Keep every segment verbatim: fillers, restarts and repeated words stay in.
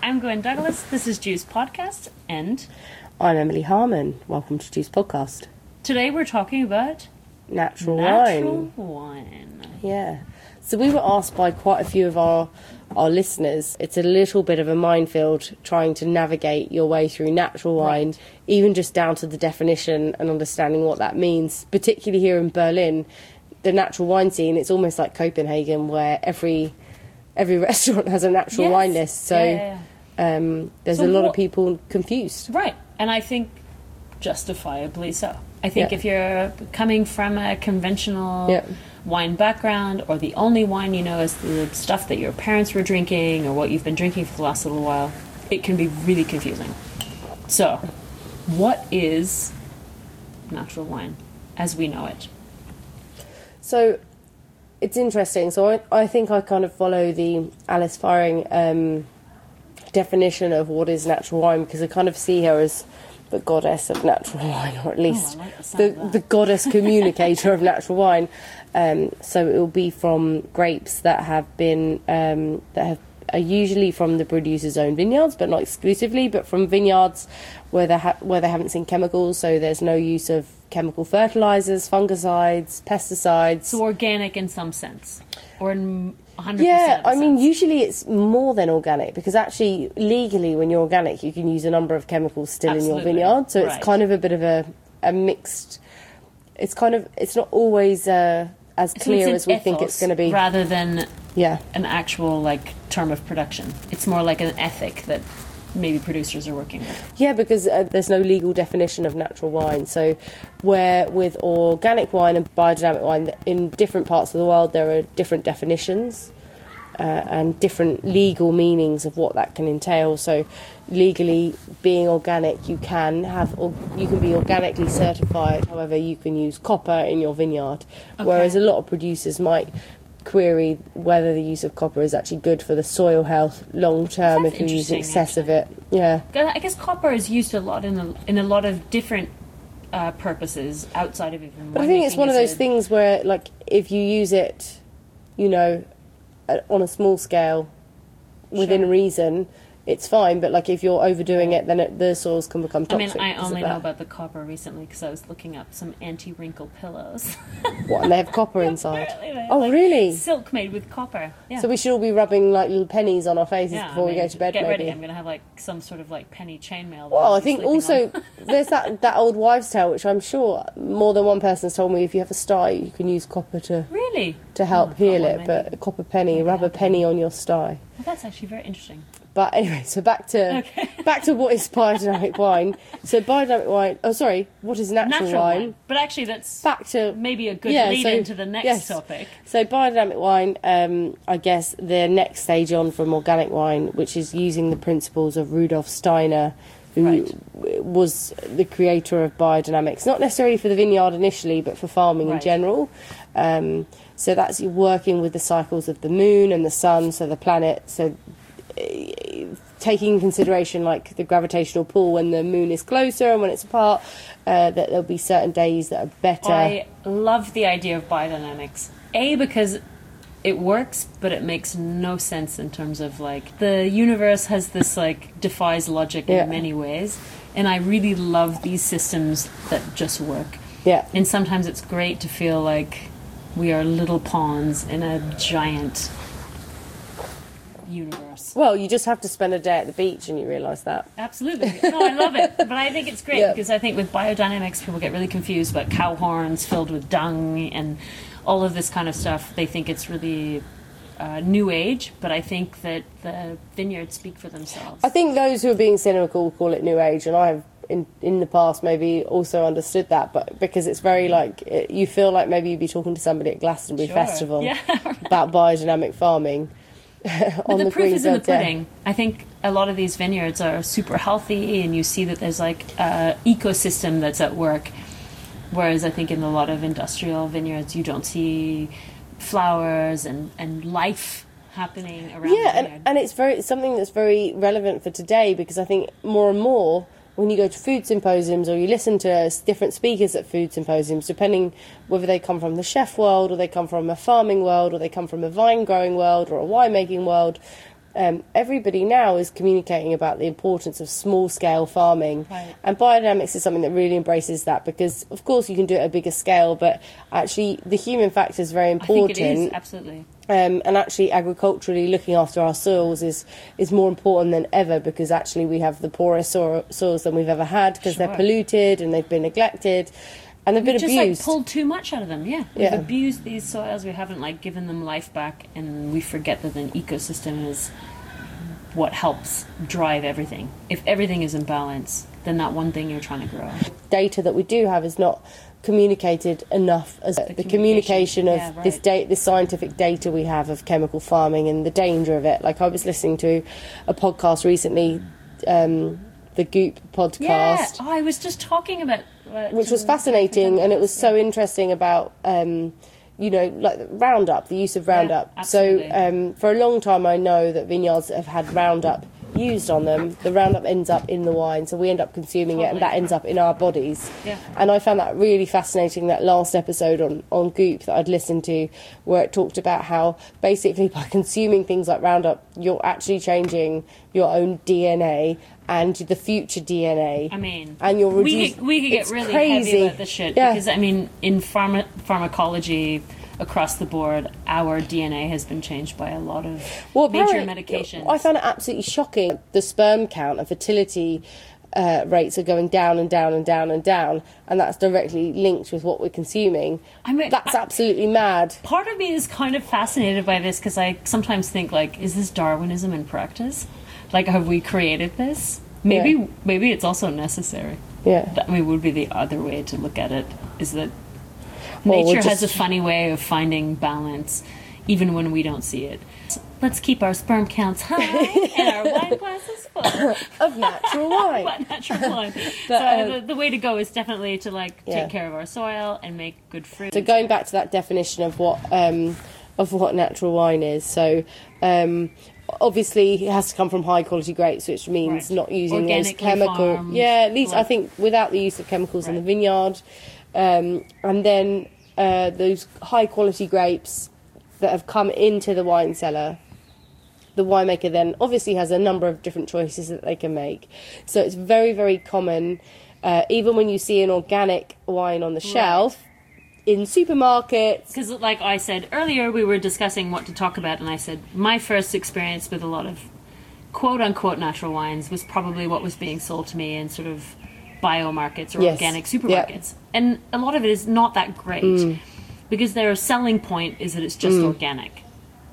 I'm Gwen Douglas. This is Juice Podcast, and I'm Emily Harmon. Welcome to Juice Podcast. Today we're talking about natural, natural wine. wine. Yeah. So we were asked by quite a few of our our listeners. It's a little bit of a minefield trying to navigate your way through natural wine, Right. even just down to the definition and understanding what that means. Particularly here in Berlin, the natural wine scene, it's almost like Copenhagen, where every every restaurant has a natural Yes. wine list. So Yeah, yeah, yeah. Um, there's So a lot what- of people confused. Right, and I think justifiably so. I think Yeah. if you're coming from a conventional Yeah. wine background, or the only wine you know is the stuff that your parents were drinking or what you've been drinking for the last little while, it can be really confusing. So, what is natural wine as we know it? So it's interesting. So I, I think I kind of follow the Alice Firing um, definition of what is natural wine, because I kind of see her as the goddess of natural wine, or at least like the sound the, of that. the goddess communicator of natural wine. Um, so it will be from grapes that have been um, that have are usually from the producer's own vineyards, but not exclusively, but from vineyards where they ha- where they haven't seen chemicals. So there's no use of chemical fertilizers, fungicides, pesticides. So organic in some sense, or in one hundred percent Yeah, of the I mean, sense. usually it's more than organic, because actually, legally, when you're organic, you can use a number of chemicals still Absolutely. in your vineyard. So Right. it's kind of a bit of a, a mixed. It's kind of it's not always uh, as So it's clear an as we think ethos it's going to be. rather than Yeah, an actual like term of production. It's more like an ethic that maybe producers are working with. yeah, because uh, there's no legal definition of natural wine. So, where with organic wine and biodynamic wine, in different parts of the world, there are different definitions. Uh, and different legal meanings of what that can entail. So, legally, being organic, you can have, or you can be organically certified. However, you can use copper in your vineyard, Okay. whereas a lot of producers might query whether the use of copper is actually good for the soil health long term That's if you use interesting, excess of it. Yeah, I guess copper is used a lot in a, in a lot of different uh, purposes outside of even. but I think it's winemaking one of as those a- things where, like, if you use it, you know, at- on a small scale, within Sure. reason, it's fine. But like if you're overdoing it, then it, the soils can become I mean, toxic. I because of only know that. about the copper recently because I was looking up some anti-wrinkle pillows. What, and they have copper inside. Apparently they have, Oh, like, really? Silk made with copper. Yeah. So we should all be rubbing like little pennies on our faces yeah, before I we mean, go to bed. Get maybe. ready. I'm going to have like some sort of like penny chainmail. that Well, I'll I be think sleeping also on. there's that that old wives' tale, which I'm sure more than one person's told me. If you have a sty, you can use copper to Really? to help Oh, heal God, it. maybe. But a copper penny, maybe rub a I'll do penny on your sty. Well, that's actually very interesting. But anyway, so back to Okay. back to what is biodynamic wine. So biodynamic wine. Oh, sorry, what is natural, Natural wine? wine. But actually, that's Back to maybe a good yeah, lead so- into the next yes. topic. So biodynamic wine, um, I guess the next stage on from organic wine, which is using the principles of Rudolf Steiner, who Right. w- was the creator of biodynamics, not necessarily for the vineyard initially, but for farming in Right. general. Um, so that's working with the cycles of the moon and the sun, so the planet. So uh, taking in consideration like the gravitational pull when the moon is closer and when it's apart, uh, that there'll be certain days that are better. I love the idea of biodynamics. A, because it works, but it makes no sense in terms of like the universe has this like defies logic Yeah. in many ways, and I really love these systems that just work. Yeah. And sometimes it's great to feel like we are little pawns in a giant universe. Well, you just have to spend a day at the beach and you realise that. Absolutely. No, I love it. But I think it's great Yeah. because I think with biodynamics, people get really confused about cow horns filled with dung and all of this kind of stuff. They think it's really uh, new age, but I think that the vineyards speak for themselves. I think those who are being cynical call it New Age, and I have in in the past maybe also understood that, but because it's very like it, you feel like maybe you'd be talking to somebody at Glastonbury Sure. Festival Yeah. about biodynamic farming. But on the, the, proof green is in the belt, yeah. pudding. I think a lot of these vineyards are super healthy, and you see that there's like an ecosystem that's at work. Whereas I think in a lot of industrial vineyards, you don't see flowers and, and life happening around Yeah, the and, vineyard. and it's very it's something that's very relevant for today, because I think more and more when you go to food symposiums or you listen to s- different speakers at food symposiums, depending whether they come from the chef world or they come from a farming world or they come from a vine growing world or a winemaking world, um, everybody now is communicating about the importance of small-scale farming. Right. And biodynamics is something that really embraces that because, of course, you can do it at a bigger scale, but actually the human factor is very important. I think it is, absolutely. Um, and actually, agriculturally looking after our soils is, is more important than ever because actually we have the poorest soil, soils than we've ever had because Sure. they're polluted and they've been neglected and they've been Just abused. like pulled too much out of them, yeah. We've Yeah. abused these soils, we haven't like given them life back, and we forget that an ecosystem is what helps drive everything. If everything is in balance, then that one thing you're trying to grow. Data that we do have is not communicated enough as the, communication, communication of yeah, right. this data, this scientific data we have of chemical farming and the danger of it. Like I was listening to a podcast recently, um, the Goop podcast, Yeah, oh, I was just talking about... Uh, which was fascinating, and it was so interesting about um, you know, like Roundup, the use of Roundup. Yeah, so absolutely. um, for a long time I know that vineyards have had Roundup used on them. The Roundup ends up in the wine, so we end up consuming it, and that Totally. ends up in our bodies. Yeah. And I found that really fascinating, that last episode on, on Goop that I'd listened to, where it talked about how basically by consuming things like Roundup, you're actually changing your own D N A and the future D N A. I mean, and you're we reduce- could, we could get it's really crazy. heavy about this shit Yeah. because I mean, in pharma, pharmacology across the board, our D N A has been changed by a lot of Well, major apparently- medications. I found it absolutely shocking. The sperm count and fertility uh, rates are going down and down and down and down, and that's directly linked with what we're consuming. I mean, that's I- absolutely mad. Part of me is kind of fascinated by this because I sometimes think, like, is this Darwinism in practice? Like, have we created this? Maybe, Yeah. maybe it's also necessary. Yeah. That, I mean, would be the other way to look at it, is that Well, we're nature has a just- funny way of finding balance, even when we don't see it. Let's keep our sperm counts high and our wine glasses full. Of natural wine. What natural wine. But, so um, the, the way to go is definitely to like Yeah. take care of our soil and make good fruit. So going back to that definition of what um, of what natural wine is, so um, obviously it has to come from high quality grapes, which means Right. not using those Organically chemical. farmed, Yeah, at least I like- think without the use of chemicals in the Right. vineyard, um, and then uh, those high quality grapes that have come into the wine cellar. The winemaker then obviously has a number of different choices that they can make. So it's very, very common, uh, even when you see an organic wine on the shelf, in supermarkets. Because, like I said earlier, we were discussing what to talk about, and I said my first experience with a lot of quote-unquote natural wines was probably what was being sold to me in sort of bio markets or Yes. organic supermarkets. And a lot of it is not that great, Mm. because their selling point is that it's just organic.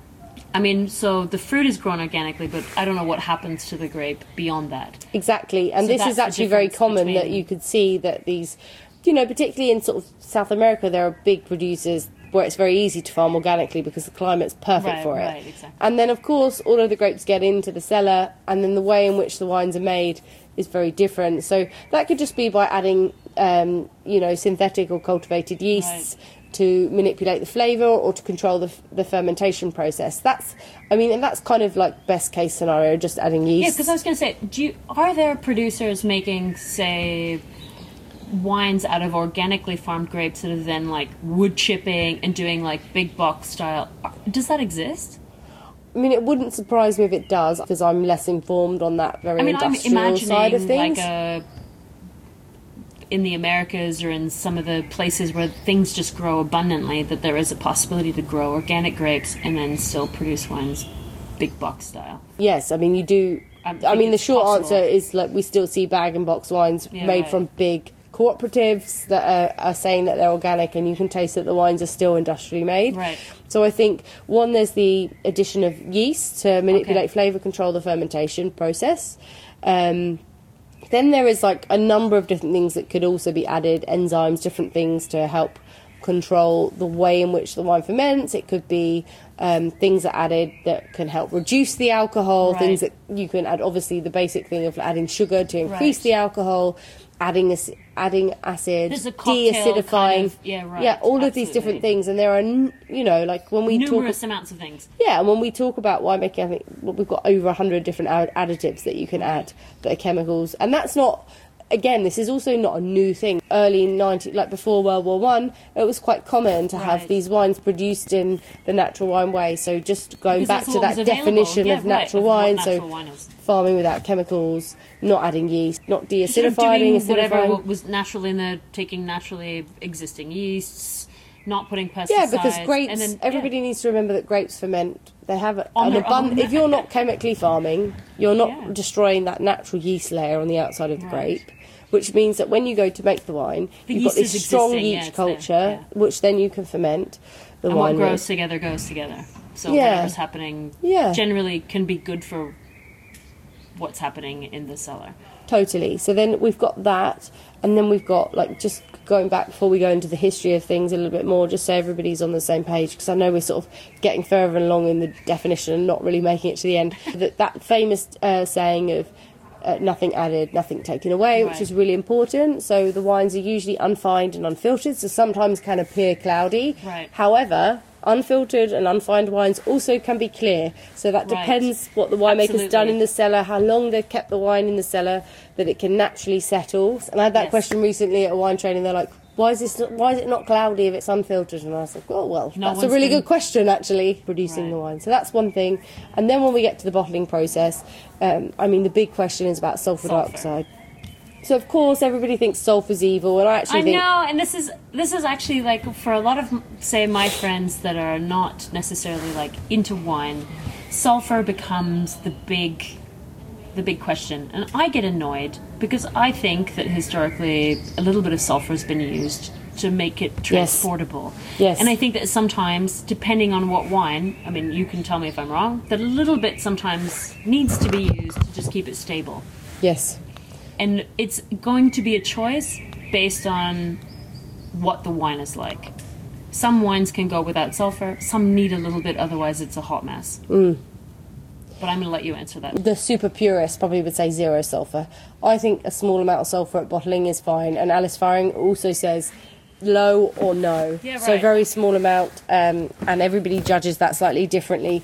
I mean, so the fruit is grown organically, but I don't know what happens to the grape beyond that. Exactly, and So this that's is the actually very difference common that between- you could see that these, you know, particularly in sort of South America, there are big producers where it's very easy to farm organically because the climate's perfect Right, for it. right, exactly. And then, of course, all of the grapes get into the cellar, and then the way in which the wines are made is very different. So that could just be by adding, um, you know, synthetic or cultivated yeasts. To manipulate the flavour or to control the, the fermentation process. That's, I mean, and that's kind of like best case scenario, just adding yeast. Yeah, because I was going to say, do you, are there producers making, say, wines out of organically farmed grapes that are then like wood chipping and doing like big box style? Does that exist? I mean, it wouldn't surprise me if it does, because I'm less informed on that very I mean, I'm industrial imagining side of things. like a in the Americas or in some of the places where things just grow abundantly, that there is a possibility to grow organic grapes and then still produce wines big box style. Yes, I mean, you do. I I, think mean, the it's short possible. answer is like we still see bag and box wines Yeah, made right. from big cooperatives that are, are saying that they're organic, and you can taste that the wines are still industrially made. Right. So I think, one, there's the addition of yeast to manipulate Okay. flavour, control the fermentation process. Um, then there is like a number of different things that could also be added, enzymes, different things to help control the way in which the wine ferments. It could be um, things that are added that can help reduce the alcohol, Right. things that you can add, obviously the basic thing of adding sugar to increase Right. the alcohol, adding ac- aciding acid, There's a cocktail deacidifying, kind of- yeah, right, yeah, all of these different absolutely. things. And there are, n- you know, like when we Numerous talk, amounts of things. yeah, and when we talk about winemaking, I think well, we've got over a hundred different ad- additives that you can add that are chemicals, and that's not again, this is also not a new thing. Early ninety, like before World War One, it was quite common to Right. have these wines produced in the natural wine way. So just going Because back that's to what that was available. definition Yeah, of right, natural of what wine, natural so wine is. farming without chemicals, not adding yeast, not Sort of deacidifying, doing whatever acidifying. was naturally in the taking naturally existing yeasts, not putting pesticides. Yeah, because grapes, and then, everybody yeah. needs to remember that grapes ferment. They have On an their abundant. own. If you're not chemically farming, you're not Yeah. destroying that natural yeast layer on the outside of the Right. grape, which means that when you go to make the wine, The you've got yeast this is strong existing, yeah, yeast it's there, culture, which then you can ferment the And wine what grows with. together goes together. So Yeah. whatever's happening Yeah. generally can be good for what's happening in the cellar. Totally. So then we've got that, and then we've got, like, just going back before we go into the history of things a little bit more, just so everybody's on the same page, because I know we're sort of getting further along in the definition and not really making it to the end. That, that famous uh, saying of uh, nothing added, nothing taken away, which Right. is really important. So the wines are usually unfined and unfiltered, so sometimes can appear cloudy. Right. However, unfiltered and unfined wines also can be clear. So that Right. depends what the winemaker's done Absolutely. in the cellar, how long they've kept the wine in the cellar, that it can naturally settle. And I had that Yes. question recently at a wine training. They're like, why is this? Why is it not cloudy if it's unfiltered? And I was like, oh well, No that's a one's really been- good question, actually. Producing Right. the wine, so that's one thing. And then when we get to the bottling process, um, I mean, the big question is about sulfur, Sulfur. dioxide. So of course, everybody thinks sulfur's evil, and I actually I think know, and this is this is actually like for a lot of say my friends that are not necessarily like into wine, sulfur becomes the big the big question, and I get annoyed because I think that historically a little bit of sulfur has been used to make it transportable. Yes. And I think that sometimes, depending on what wine, I mean, you can tell me if I'm wrong, that a little bit sometimes needs to be used to just keep it stable. yes, And it's going to be a choice based on what the wine is like. Some wines can go without sulfur, some need a little bit, otherwise it's a hot mess. Mm. But I'm going to let you answer that. the super purist probably would say zero sulfur. I think a small amount of sulfur at bottling is fine, and Alice Faring also says low or no. Yeah, So right. very small amount, um, and everybody judges that slightly differently.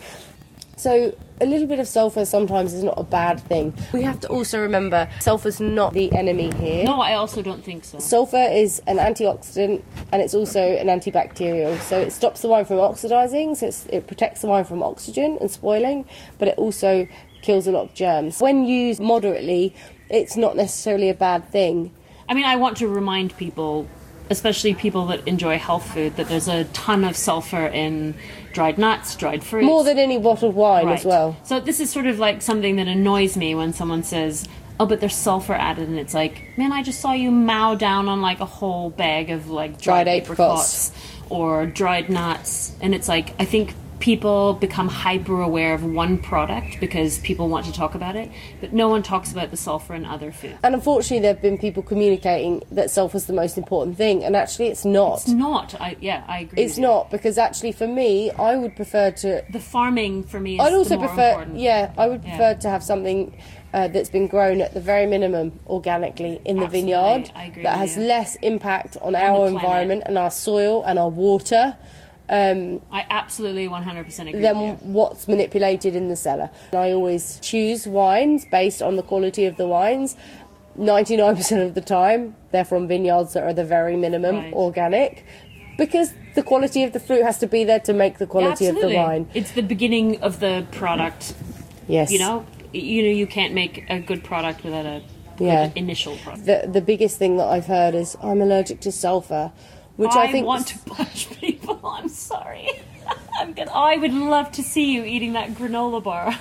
So a little bit of sulfur sometimes is not a bad thing. We have to also remember sulfur's not the enemy here. No, I also don't think so. Sulfur is an antioxidant, and it's also an antibacterial. So it stops the wine from oxidizing, so it's, it protects the wine from oxygen and spoiling, but it also kills a lot of germs. When used moderately, it's not necessarily a bad thing. I mean, I want to remind people, especially people that enjoy health food, that there's a ton of sulfur in dried nuts, dried fruits. More than any bottled wine Right. as well. So this is sort of like something that annoys me when someone says, oh, but there's sulfur added, and it's like, man, I just saw you mow down on like a whole bag of like dried, Dried apricots. apricots or dried nuts, and it's like, I think people become hyper aware of one product because people want to talk about it, but no one talks about the sulfur in other food. And unfortunately, there have been people communicating that sulfur's the most important thing, and actually it's not. It's not. I yeah, I agree. It's with you. not, because actually for me, I would prefer to... The farming for me is I'd also the more prefer... important. Yeah, I would Yeah. prefer to have something uh, that's been grown at the very minimum organically in the Absolutely, vineyard I agree that with has you. less impact on the our planet. environment and our soil and our water um, I absolutely one hundred percent agree than with you. what's manipulated in the cellar. And I always choose wines based on the quality of the wines. ninety-nine percent of the time, they're from vineyards that are the very minimum Right. organic, because the quality of the fruit has to be there to make the quality of the Absolutely. wine. It's the beginning of the product. Yes. You know, you know, you can't make a good product without a good Yeah. initial product. The, the biggest thing that I've heard is, I'm allergic to sulphur, which I, I think... want to punch people. I'm sorry. I'm gonna, I would love to see you eating that granola bar.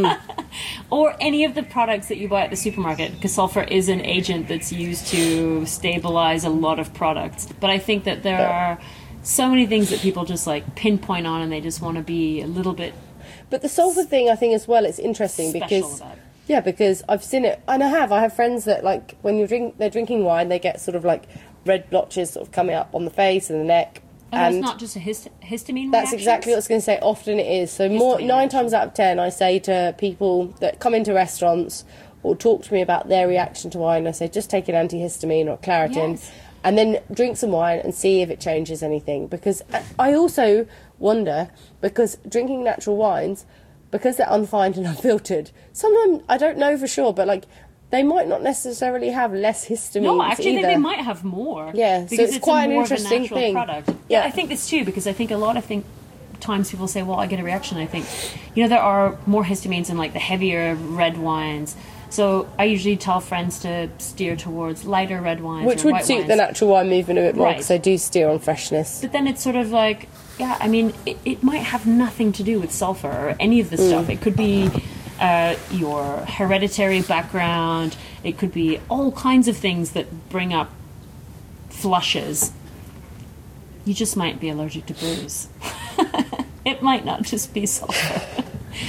Or any of the products that you buy at the supermarket, because sulfur is an agent that's used to stabilize a lot of products. But I think that there are so many things that people just like pinpoint on, and they just want to be a little bit But the sulphur thing, I think as well, it's interesting special because... about it. Yeah, because I've seen it, and I have. I have friends that, like, when you drink, they're drinking wine, they get sort of like red blotches sort of coming up on the face and the neck. And, and it's not just a hist- histamine that's reactions? exactly what I was going to say. Often it is. So more Histamine nine reaction. times out of ten, I say to people that come into restaurants or talk to me about their reaction to wine, I say just take an antihistamine or Claritin, Yes. and then drink some wine and see if it changes anything. Because I also wonder, because drinking natural wines, because they're unfined and unfiltered, sometimes, I don't know for sure, but like they might not necessarily have less histamine. No, actually, either. they might have more. Yeah, so because it's quite a an more of a interesting natural thing. Product. Yeah. Yeah, I think this too, because I think a lot of think, times people say, well, I get a reaction. I think, you know, there are more histamines in like the heavier red wines. So I usually tell friends to steer towards lighter red wines. Which or would white suit wines. the natural wine movement a bit more, Right. because they do steer on freshness. But then it's sort of like, yeah, I mean, it, it might have nothing to do with sulfur or any of the stuff. It could be uh, your hereditary background. It could be all kinds of things that bring up flushes. You just might be allergic to booze. It might not just be sulfur.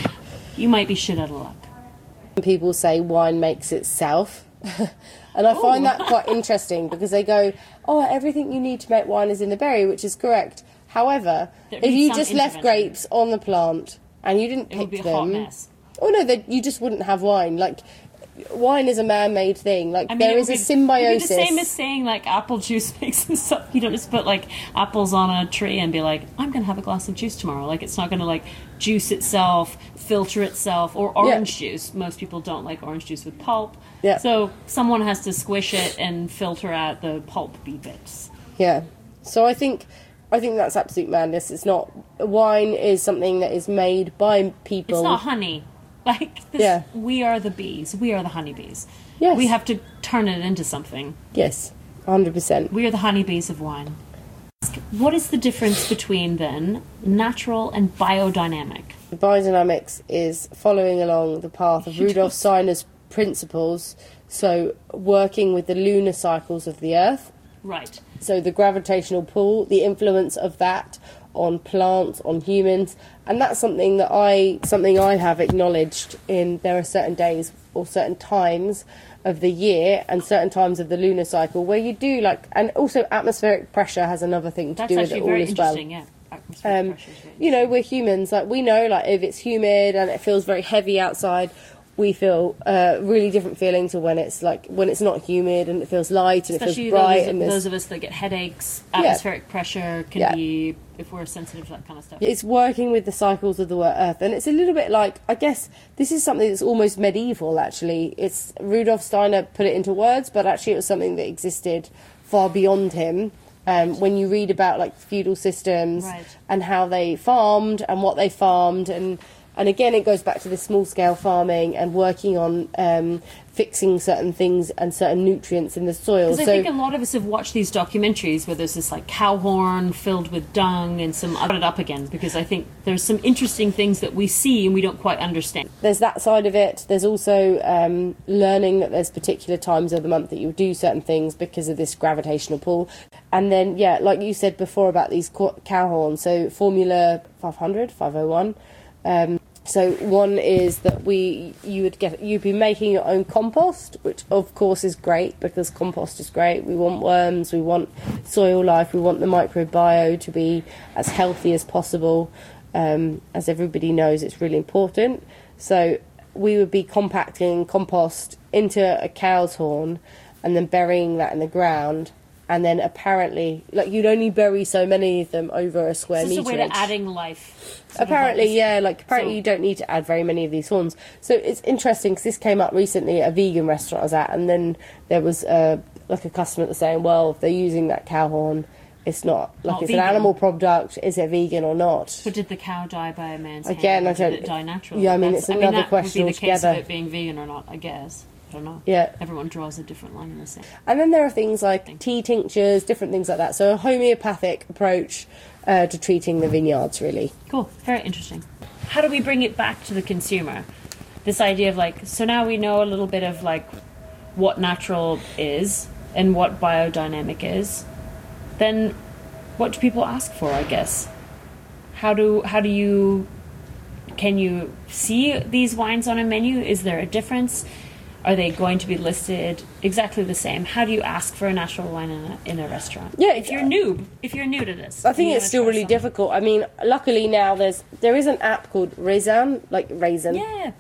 You might be shit out of luck. People say wine makes itself. And I find Ooh. that quite interesting, because they go, oh, everything you need to make wine is in the berry, which is correct. However, There if needs you some just left intervention. grapes on the plant and you didn't It would pick be a hot them, mess. oh no, that you just wouldn't have wine. Like, wine is a man-made thing. Like, I mean, there it is would a be- symbiosis. It'd be the same as saying like apple juice makes itself. You don't just put like apples on a tree and be like, I'm going to have a glass of juice tomorrow. Like, it's not going to like juice itself, filter itself, or orange juice. Most people don't like orange juice with pulp. Yeah. So someone has to squish it and filter out the pulpy bits. Yeah. So I think I think that's absolute madness. It's not, wine is something that is made by people. It's not honey. Like, this, Yeah. we are the bees. We are the honeybees. Yes. We have to turn it into something. Yes, one hundred percent. We are the honeybees of wine. What is the difference between, then, natural and biodynamic? Biodynamics is following along the path of You Rudolf don't- Steiner's principles, so working with the lunar cycles of the Earth, Right. so the gravitational pull, the influence of that on plants, on humans, and that's something that I something I have acknowledged in. There are certain days or certain times of the year and certain times of the lunar cycle where you do like, and also atmospheric pressure has another thing to That's do with actually it all very as well. interesting, yeah. Atmospheric Um, pressure is very you know, we're humans. Like, we know, like, if it's humid and it feels very heavy outside, we feel uh, really different feeling to when it's like when it's not humid and it feels light and Especially it feels bright. those, and there's- those of us that get headaches, atmospheric pressure can Yeah. be, if we're sensitive to that kind of stuff. It's working with the cycles of the Earth, and it's a little bit like, I guess this is something that's almost medieval. Actually, it's Rudolf Steiner put it into words, but actually it was something that existed far beyond him. Um, when you read about like feudal systems Right. and how they farmed and what they farmed, and and again it goes back to this small scale farming and working on um, fixing certain things and certain nutrients in the soil. Because So I think a lot of us have watched these documentaries where there's this like cow horn filled with dung and some other it up again, because I think there's some interesting things that we see and we don't quite understand. there's that side of it. There's also um, learning that there's particular times of the month that you do certain things because of this gravitational pull. And then, yeah, like you said before about these co- cow horns, so Formula five hundred, five oh one. Um, so one is that we you would get you'd be making your own compost, which of course is great because compost is great. We want worms, we want soil life, we want the microbiome to be as healthy as possible. Um, as everybody knows, it's really important. So we would be compacting compost into a cow's horn and then burying that in the ground. And then apparently, like, you'd only bury so many of them over a square It's just a way meterage. to adding life. sort of Apparently, like- yeah, like apparently So- you don't need to add very many of these horns. So it's interesting because this came up recently at a vegan restaurant I was at, and then there was uh, like a customer that was saying, well, if they're using that cow horn, it's not like Not it's vegan. an animal product. Is it vegan or not? But did the cow die by a man's Again, hand? I Or did don't- it die naturally? yeah, I mean, That's- it's another that question would be the case altogether. of it being vegan or not, I guess. I don't know. Yeah. Everyone draws a different line in the sand. And then there are things like tea tinctures, different things like that. So a homeopathic approach uh, to treating the vineyards, really. Cool. Very interesting. How do we bring it back to the consumer? This idea of like, so now we know a little bit of like what natural is and what biodynamic is. Then what do people ask for, I guess? How do how do you can you see these wines on a menu? Is there a difference? Are they going to be listed exactly the same? How do you ask for a natural wine in a, in a restaurant? Yeah, if you're new, if you're new to this, I think and you it's wanna still try really something. difficult. I mean, luckily now there's there is an app called Raisin, like Raisin. Yeah,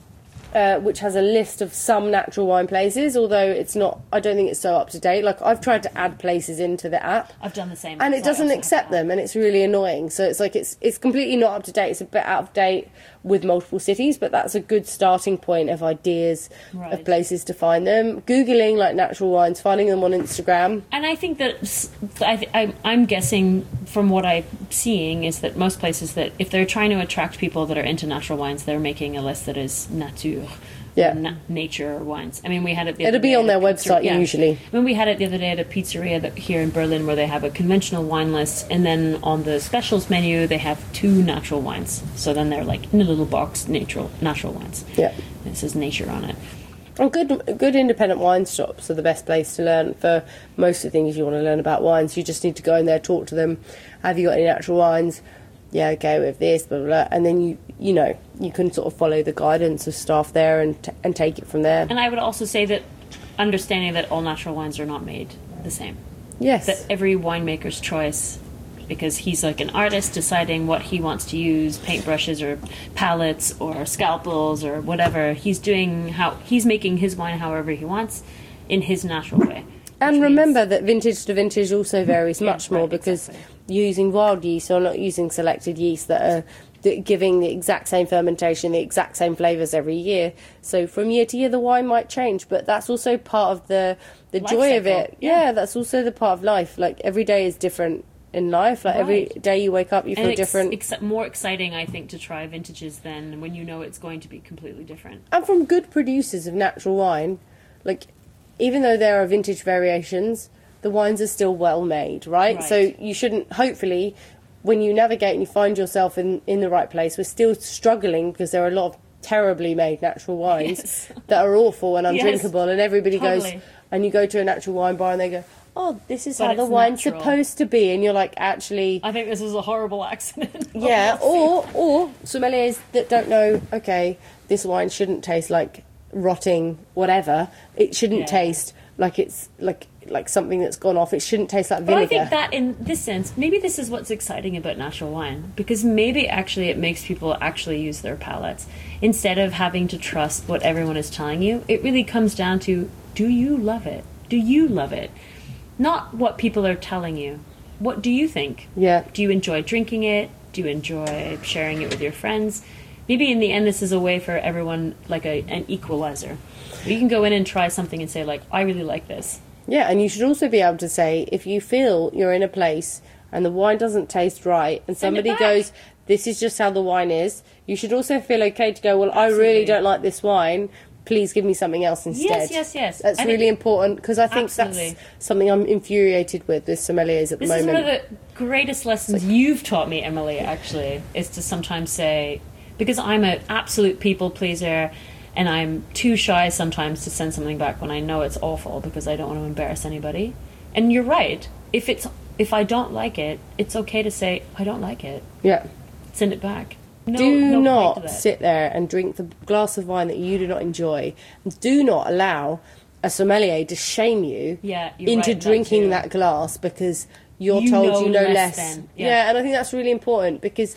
uh, which has a list of some natural wine places, although it's not, I don't think it's so up to date. Like, I've tried to add places into the app. I've done the same. And it doesn't accept them, and it's really annoying. So it's like, it's it's completely not up to date. It's a bit out of date with multiple cities, but that's a good starting point of ideas right. of places to find them. Googling, like, natural wines, finding them on Instagram. And I think that, I th- I'm, I'm guessing from what I'm seeing is that most places that, if they're trying to attract people that are into natural wines, they're making a list that is nature. Yeah. Na- nature wines. I mean, we had it the other It'll be day on their at a pizzer- website, yeah. usually. I mean, we had it the other day at a pizzeria that here in Berlin where they have a conventional wine list, and then on the specials menu they have two natural wines. So then they're like in a little box, natural natural wines. Yeah. And it says nature on it. And good, good independent wine shops are the best place to learn for most of the things you want to learn about wines. You just need to go in there, talk to them. Have you got any natural wines? Yeah, okay, with this, blah, blah, blah. And then you, you know, you can sort of follow the guidance of staff there and t- and take it from there. And I would also say that understanding that all natural wines are not made the same. Yes. That every winemaker's choice, because he's like an artist deciding what he wants to use, paintbrushes or palettes or scalpels or whatever. He's doing how he's making his wine however he wants in his natural way. And means- remember that vintage to vintage also varies Yeah, much more right, because exactly. you're using wild yeast or not using selected yeast that are that giving the exact same fermentation, the exact same flavours every year. So from year to year the wine might change, but that's also part of the, the Life joy of cycle, it. yeah. Yeah, that's also the part of life. Like every day is different in life. Like every Right. day you wake up you feel and it's different. ex- more exciting, I think, to try vintages than when you know it's going to be completely different. And from good producers of natural wine, like even though there are vintage variations, the wines are still well made, right? Right. So you shouldn't, hopefully, when you navigate and you find yourself in, in the right place, we're still struggling because there are a lot of terribly made natural wines Yes. that are awful and Yes, undrinkable, and everybody totally. goes, and you go to a natural wine bar and they go, oh, this is But how the it's wine's natural. supposed to be, and you're like, actually... I think this is a horrible accident. Yeah, or or sommeliers that don't know, okay, this wine shouldn't taste like rotting whatever. It shouldn't Yeah. taste like it's like like something that's gone off. It shouldn't taste like But vinegar. I think that in this sense, maybe this is what's exciting about natural wine, because maybe actually it makes people actually use their palates instead of having to trust what everyone is telling you. It really comes down to, do you love it? Do you love it? Not what people are telling you. What do you think? Yeah. Do you enjoy drinking it? Do you enjoy sharing it with your friends? Maybe in the end this is a way for everyone, like a, an equalizer. You can go in and try something and say, like, I really like this. Yeah, and you should also be able to say, if you feel you're in a place and the wine doesn't taste right and Send it somebody back. goes, this is just how the wine is, you should also feel okay to go, well, I Absolutely. really don't like this wine, please give me something else instead. Yes, yes, yes. That's And really it- important, because I think Absolutely. that's something I'm infuriated with with sommeliers at the This is moment. one of the greatest lessons you've taught me, Emily, actually, is to sometimes say, because I'm an absolute people pleaser and I'm too shy sometimes to send something back when I know it's awful because I don't want to embarrass anybody. And you're right. If it's if I don't like it, it's okay to say, I don't like it. Yeah. Send it back. No, do no point to not that. sit there and drink the glass of wine that you do not enjoy. Do not allow a sommelier to shame you Yeah, you're into right, that drinking too. that glass because you're You told know you know less less. than, yeah. yeah. and I think that's really important because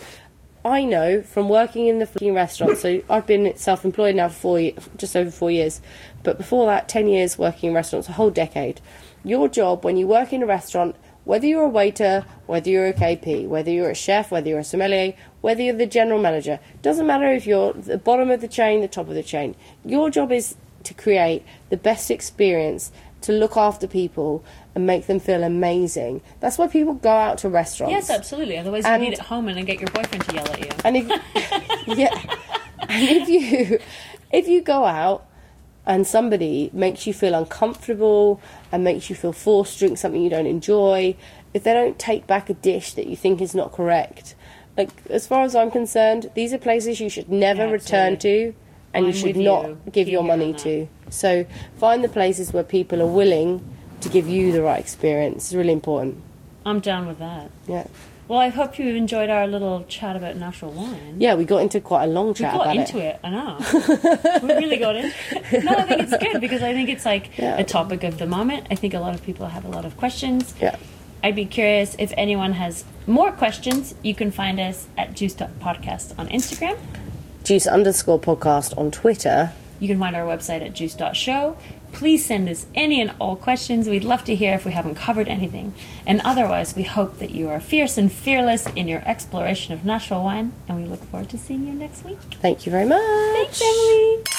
I know from working in the fucking restaurant, so I've been self-employed now for four ye- just over four years, but before that, ten years working in restaurants, a whole decade. Your job when you work in a restaurant, whether you're a waiter, whether you're a K P, whether you're a chef, whether you're a sommelier, whether you're the general manager, doesn't matter if you're the bottom of the chain, the top of the chain. Your job is to create the best experience, to look after people and make them feel amazing. That's why people go out to restaurants. Yes, absolutely. Otherwise And- you need it home and then get your boyfriend to yell at you. And if yeah, and if you if you go out and somebody makes you feel uncomfortable and makes you feel forced to drink something you don't enjoy, if they don't take back a dish that you think is not correct, like as far as I'm concerned, these are places you should never Yeah, return absolutely. to, and I'm you should with not you. give Keep your hearing money that. to. So find the places where people are willing to give you the right experience. It's really important. I'm down with that. Yeah. Well, I hope you enjoyed our little chat about natural wine. Yeah, we got into quite a long We chat got about into it. it. I know. We really got into it. No, I think it's good because I think it's like Yeah. a topic of the moment. I think a lot of people have a lot of questions. Yeah. I'd be curious if anyone has more questions. You can find us at Juice Talk Podcast on Instagram. Juice underscore podcast on Twitter. You can find our website at juice dot show. Please send us any and all questions. We'd love to hear if we haven't covered anything. And otherwise, we hope that you are fierce and fearless in your exploration of natural wine, and we look forward to seeing you next week. Thank you very much. Thanks, Emily.